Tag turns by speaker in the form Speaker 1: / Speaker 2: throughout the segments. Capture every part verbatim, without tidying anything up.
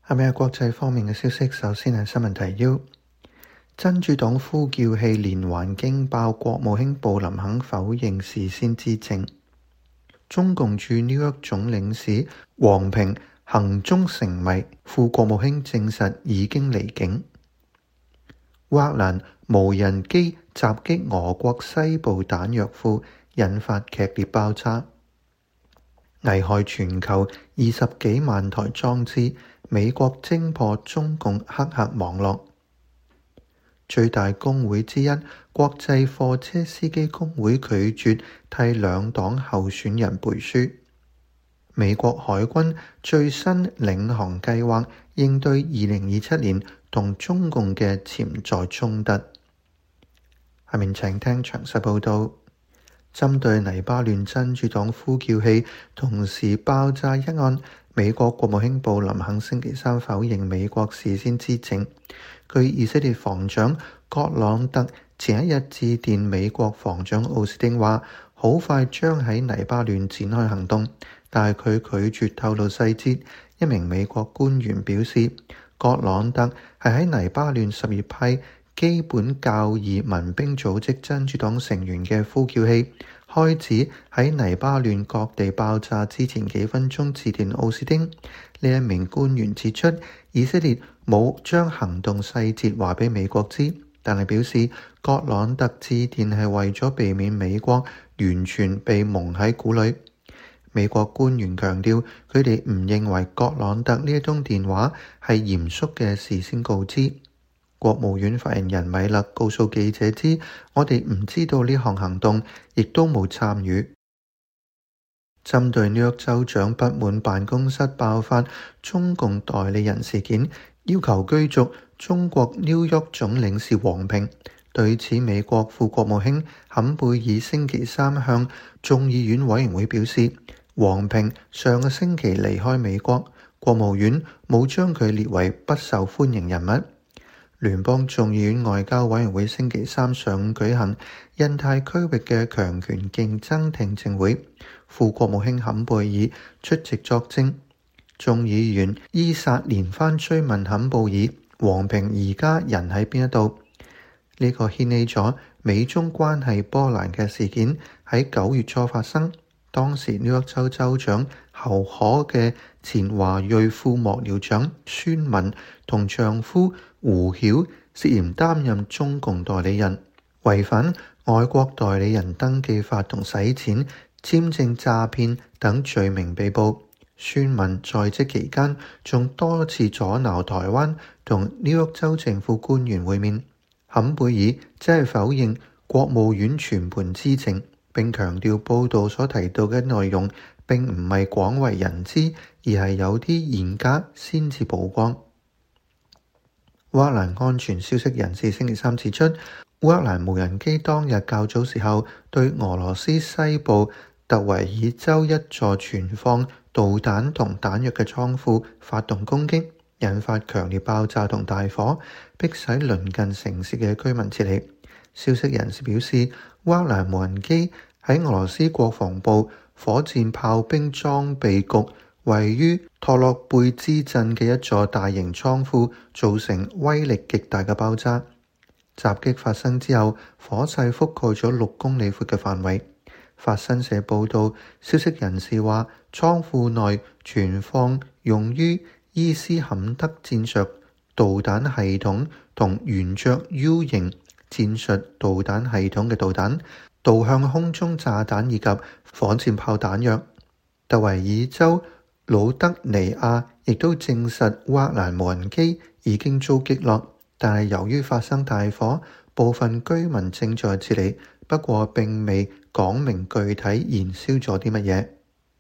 Speaker 1: 下面係國際方面嘅消息，首先係新聞提要。真主黨呼叫器連環驚爆，國務卿布林肯否認事先知情。中共駐紐約總領事王平行蹤成謎，副國務卿證實已經離境。烏克蘭無人機襲擊俄國西部彈藥庫，引發劇烈爆炸，危害全球二十幾萬台裝置。美國偵破中共黑客網絡。最大工會之一國際貨車司機工會拒絕替兩黨候選人背書。美國海軍最新領航計劃應對二零二七年同中共嘅潛在衝突。下面請聽詳細報道。針對黎巴嫩真主黨呼叫器同時爆炸一案，美國國務卿布林肯星期三否認美國事先知情。據以色列防長葛朗特前一日致電美國防長奧斯汀話，好快將喺黎巴嫩展開行動，但係佢拒絕透露細節。一名美國官員表示，葛朗特係喺黎巴嫩什葉派基本教義民兵組織真主黨成員嘅呼叫器開始喺黎巴嫩各地爆炸之前幾分鐘致電奧斯汀。呢一名官員指出，以色列冇將行動細節話俾美國知，但係表示葛朗特致電係為咗避免美國完全被蒙喺鼓裏。美國官員強調，佢哋唔認為葛朗特呢一通電話係嚴肅嘅事先告知。國務院發言人米勒告訴記者知，我哋唔知道呢項行動，亦都冇參與。針對紐約州長不滿辦公室爆發中共代理人事件，要求驅逐中國紐約總領事王平，對此美國副國務卿坎貝爾星期三向眾議院委員會表示，王平上個星期離開美國，國務院冇將佢列為不受歡迎人物。聯邦眾議院外交委員會星期三上午舉行印太區域嘅強權競爭聽證會，副國務卿坎貝爾出席作證。眾議員伊薩連番追問坎貝爾，王平而家人喺邊一度？呢、這個掀起咗美中關係波瀾嘅事件喺九月初發生。當時紐約州州長侯可嘅前華裔副幕僚長孫文同丈夫胡曉涉嫌擔任中共代理人，違反外國代理人登記法同洗錢、簽證詐騙等罪名被捕。孫文在職期間仲多次阻撓台灣同紐約州政府官員會面。坎貝爾只係否認國務院全盤知情，並強調報道所提到嘅內容並唔係廣為人知，而係有啲嚴格先至曝光。烏克蘭安全消息人士星期三指出，烏克蘭無人機當日較早時候對俄羅斯西部特維爾州一座存放導彈同彈藥嘅倉庫發動攻擊，引發強烈爆炸同大火，迫使鄰近城市嘅居民撤離。消息人士表示，烏克蘭無人機喺俄羅斯國防部火箭炮兵裝備局位於托洛貝茲鎮嘅一座大型倉庫造成威力極大嘅爆炸。襲擊發生之後，火勢覆蓋咗六公里闊嘅範圍。法新社報道，消息人士話，倉庫內存放用於伊斯坎德戰術導彈系統同圓桌 U 型戰術導彈系統嘅導彈、導向空中炸彈以及火箭炮彈藥。特維爾州魯德尼亞亦都證實烏克蘭無人機已經遭擊落，但係由於發生大火，部分居民正在撤離，不過並未講明具體燃燒咗啲乜嘢。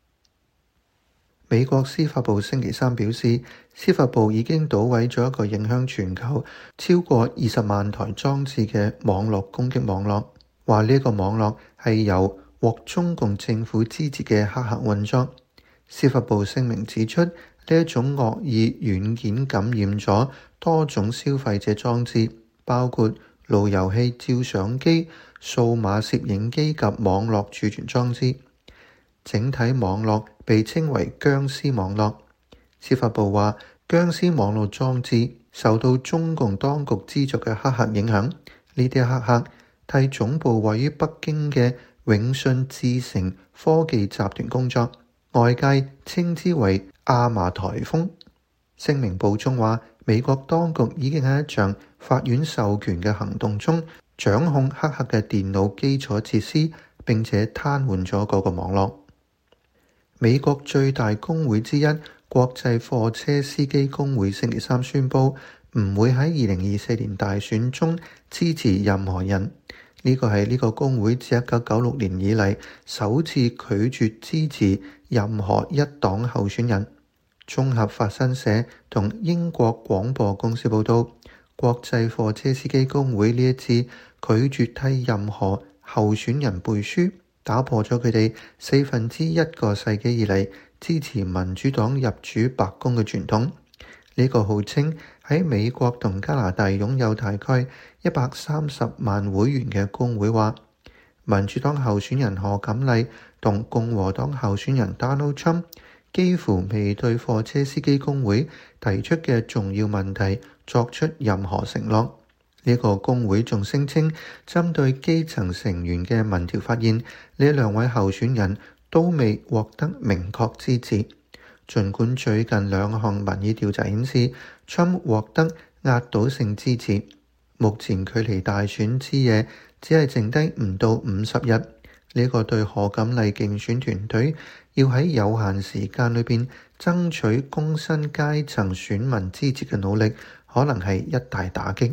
Speaker 1: 美國司法部星期三表示，司法部已經搗毀咗一個影響全球超過二十萬台裝置嘅網絡攻擊網絡，話呢個網絡係由獲中共政府支持嘅黑客運作。司法部聲明指出，呢一種惡意軟件感染咗多種消費者裝置，包括路由器、照相機、數碼攝影機及網絡儲存裝置。整體網絡被稱為僵屍網絡。司法部話， 僵屍網絡裝置受到中共當局資助嘅黑客影響，呢啲黑客替總部位於北京嘅永信智誠科技集團工作，外界稱之為亞麻颱風。聲明補充話，美國當局已經喺一場法院授權嘅行動中掌控黑客嘅電腦基礎設施，並且癱瘓咗嗰個網絡。美國最大工會之一國際貨車司機工會星期三宣布，唔會喺二零二四年大選中支持任何人。呢個係呢個工會自一九九六年以嚟首次拒絕支持任何一黨候選人。綜合法新社同英國廣播公司報道，國際貨車司機工會呢一次拒絕替任何候選人背書，打破咗佢哋四分之一個世紀以嚟支持民主黨入主白宮嘅傳統。呢、這個號稱喺美國同加拿大擁有大概一百三十萬會員嘅工會話，民主黨候選人賀錦麗同共和黨候選人 Donald Trump 幾乎未對貨車司機工會提出嘅重要問題作出任何承諾。呢、這個工會仲聲稱，針對基層成員嘅民調發現，呢兩位候選人都未獲得明確支持。儘管最近兩項民意調查顯示 Trump 獲得壓倒性支持，目前距離大選之夜只係剩低唔到五十日。呢、這個對賀錦麗競選團隊要喺有限時間裏邊爭取工薪階層選民支持嘅努力，可能係一大打擊。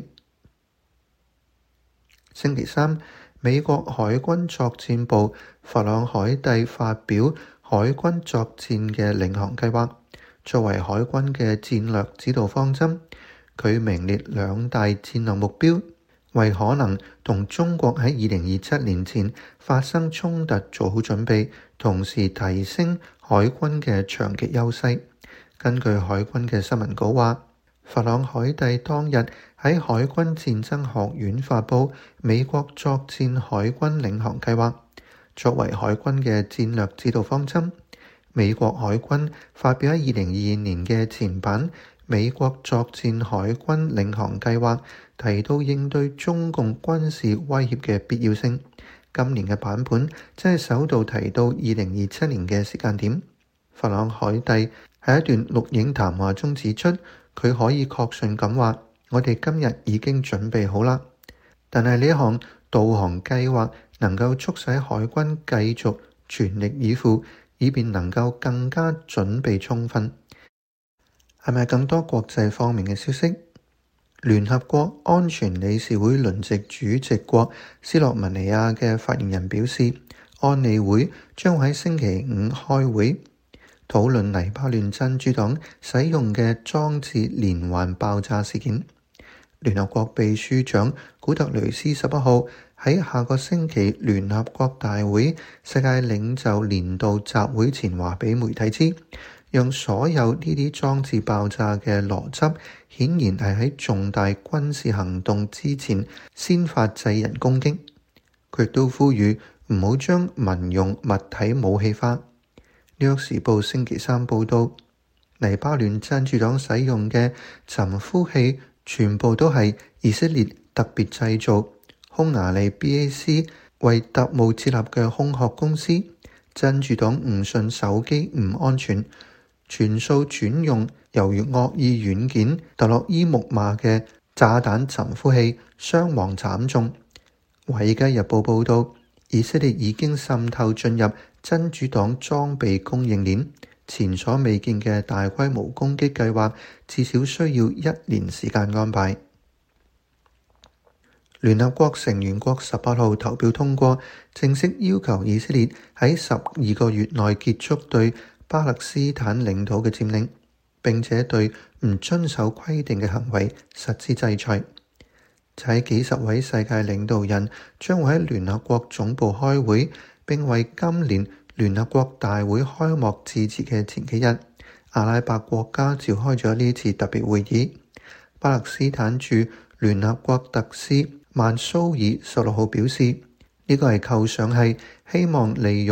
Speaker 1: 星期三，美國海軍作戰部佛朗海蒂發表海軍作戰嘅領航計劃，作為海軍嘅戰略指導方針。佢名列兩大戰略目標，為可能同中國喺二零二七年前發生衝突做好準備，同時提升海軍嘅長期優勢。根據海軍嘅新聞稿話，佛朗海蒂當日喺海軍戰爭學院發布美國作戰海軍領航計劃，作為海軍嘅戰略指導方針。美國海軍發表喺二零二二年嘅前版美國作戰海軍領航計劃，提到應對中共軍事威脅嘅必要性。今年嘅版本即係首度提到二零二七年嘅時間點。佛朗海蒂喺一段錄影談話中指出，佢可以確信咁話，我哋今日已經準備好啦。但係呢一項導航計劃能夠促使海軍繼續全力以赴，以便能夠更加準備充分。係咪更多國際方面嘅消息？聯合國安全理事會輪值主席國斯洛文尼亞嘅發言人表示，安理會將喺星期五開會討論黎巴嫩真主黨使用嘅裝置連環爆炸事件。聯合國秘書長古特雷斯十一號喺下個星期聯合國大會世界領袖年度集會前話俾媒體知，讓所有呢啲裝置爆炸嘅邏輯顯然係喺重大軍事行動之前先發制人攻擊。佢亦都呼籲唔好將民用物體武器化。紐約時報星期三報道，黎巴嫩真主黨使用嘅尋呼器全部都係以色列特別製造，匈牙利 B A C 為特務設立嘅空殼公司。真主黨誤信手機唔安全，全數轉用猶如惡意軟件特洛伊木馬嘅炸彈尋呼器，傷亡慘重。《華爾街日報》報道，以色列已經滲透進入真主黨裝備供應鏈，前所未見嘅大規模攻擊計劃至少需要一年時間安排。聯合國成員國十八號投票通過，正式要求以色列喺十二個月內結束對巴勒斯坦領土嘅佔領，並且對唔遵守規定嘅行為實施制裁。就喺幾十位世界領導人將會喺聯合國總部開會，並為今年聯合國大會開幕致辭嘅前幾日，阿拉伯國家召開咗呢次特別會議。巴勒斯坦駐聯合國特使曼蘇爾十六號表示，呢個係構想係希望利用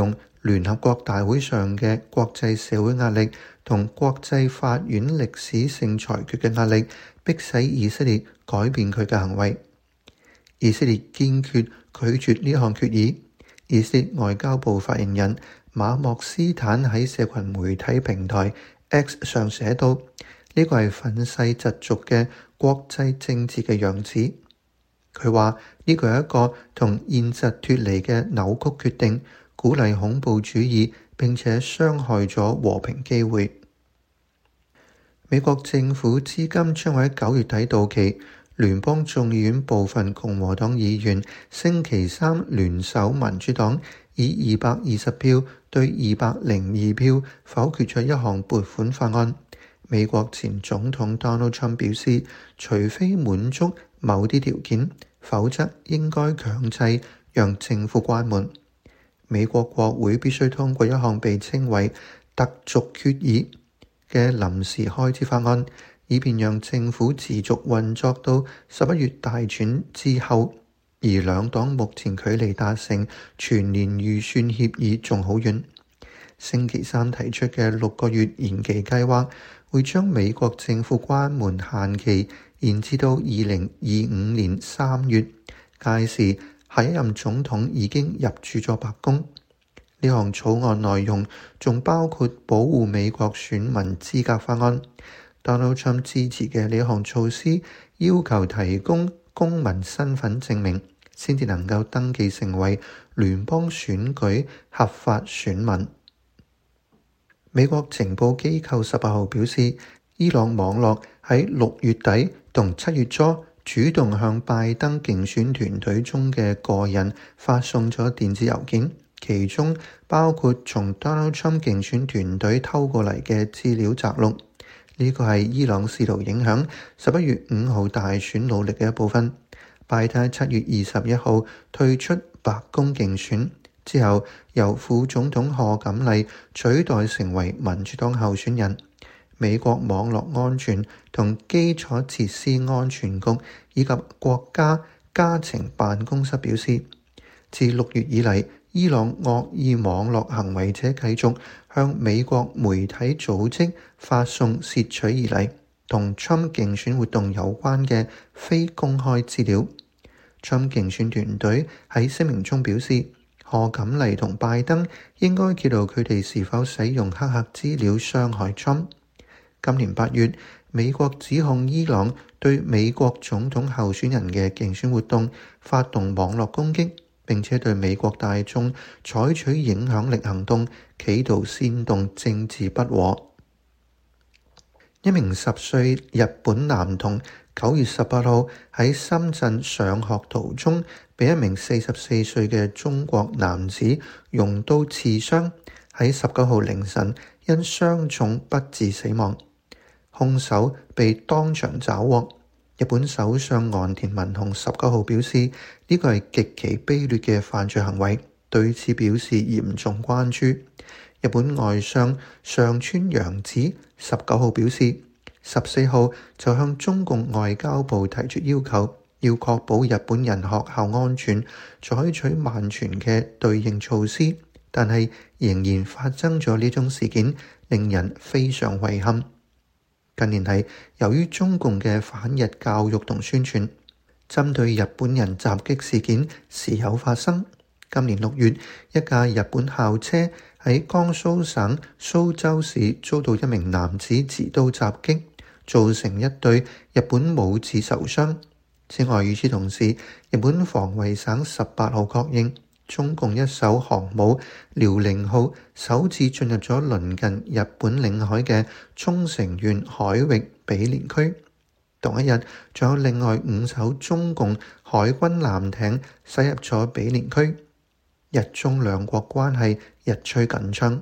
Speaker 1: 聯合國大會上嘅國際社會壓力同國際法院歷史性裁決嘅壓力，迫使以色列改變佢嘅行為。以色列堅決拒絕呢項決議。以色列外交部發言人馬莫斯坦喺社群媒體平台 X 上寫道：呢個係憤世嫉俗嘅國際政治嘅樣子。佢話呢個係一個同現實脫離嘅扭曲決定，鼓勵恐怖主義，並且傷害咗和平機會。美國政府資金將會喺九月底到期。聯邦眾議院部分共和黨議員星期三聯手民主黨，以二百二十票對二百零二票否決咗一項撥款法案。美國前總統 Donald Trump 表示，除非滿足某啲條件，否則應該強制讓政府關門。美國國會必須通過一項被稱為特續決議嘅臨時開支法案，以便讓政府持續運作到十一月大選之後，而兩黨目前距離達成全年預算協議仲好遠。星期三提出嘅六個月延期計劃，會將美國政府關門限期延至到二零二五年三月，屆時下一任總統已經入駐咗白宮。呢項草案內容仲包括保護美國選民資格法案。Donald Trump 支持嘅呢項措施要求提供公民身份證明，先至能夠登記成為聯邦選舉合法選民。美國情報機構十八號表示，伊朗網絡喺六月底同七月初主動向拜登競選團隊中嘅個人發送咗電子郵件，其中包括從 Donald Trump 競選團隊偷過嚟嘅資料摘錄。呢個係伊朗試圖影響十一月五號大選努力嘅一部分。拜登七月二十一號退出白宮競選之後，由副總統賀錦麗取代成為民主黨候選人。美國網絡安全同基礎設施安全局以及國家家情辦公室表示，自六月以嚟，伊朗惡意網絡行為者繼續向美國媒體組織發送竊取而嚟同 Trump 競選活動有關嘅非公開資料。Trump 競選團隊喺聲明中表示，賀錦麗同拜登應該揭露佢哋是否使用黑客資料傷害 Trump。今年八月，美國指控伊朗對美國總統候選人嘅競選活動發動網絡攻擊，並且對美國大眾採取影響力行動，企圖煽動政治不和。一名十歲日本男童九月十八號喺深圳上學途中，被一名四十四歲嘅中國男子用刀刺傷，喺十九號凌晨因傷重不治死亡。兇手被當場抓獲。日本首相岸田文雄十九號表示，呢個係極其卑劣嘅犯罪行為，對此表示嚴重關注。日本外相上川陽子十九號表示，十四號就向中共外交部提出要求，要確保日本人學校安全，採取萬全嘅對應措施，但係仍然發生咗呢種事件，令人非常遺憾。近年嚟，由於中共嘅反日教育同宣傳，針對日本人襲擊事件時有發生。今年六月，一架日本校車喺江蘇省蘇州市遭到一名男子持刀襲擊，造成一對日本母子受傷。此外，與此同時，日本防衛省十八號確認，中共一艘航母遼寧號首次進入咗鄰近日本領海嘅沖繩縣海域比連區。同一日，仲有另外五艘中共海軍艦艇駛入咗比連區，日中兩國關係日趨緊張。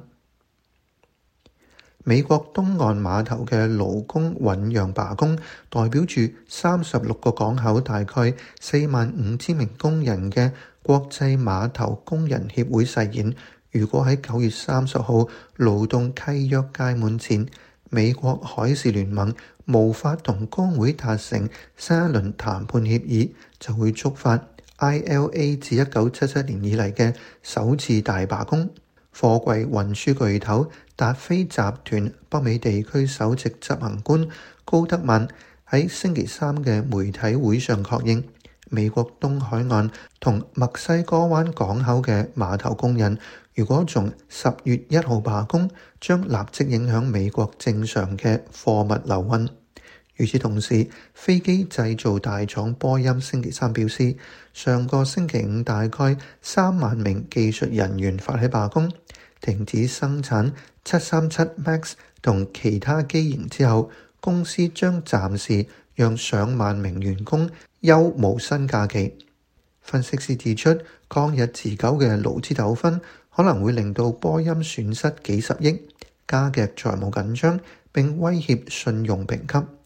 Speaker 1: 美國東岸碼頭嘅勞工醞釀罷工，代表住三十六個港口大概四萬五千名工人嘅國際碼頭工人協會誓言，如果喺九月三十號勞動契約屆滿前，美國海事聯盟無法同工會達成新一輪談判協議，就會觸發 I L A 自一九七七年以嚟嘅首次大罷工。 貨櫃運輸巨頭達飛集團北美地區首席執行官高德曼喺星期三嘅媒體會上確認，美國東海岸同墨西哥灣港口嘅碼頭工人，如果從十月一號罷工，將立即影響美國正常嘅貨物流運。與此同時，飛機製造大廠波音星期三表示，上個星期五大概三萬名技術人員發起罷工，停止生產七三七 MAX 同其他機型之後，公司將暫時讓上萬名員工休無薪假期。分析師指出，抗日持久嘅勞資糾紛可能會令到波音損失幾十億，加劇財務緊張並威脅信用評級。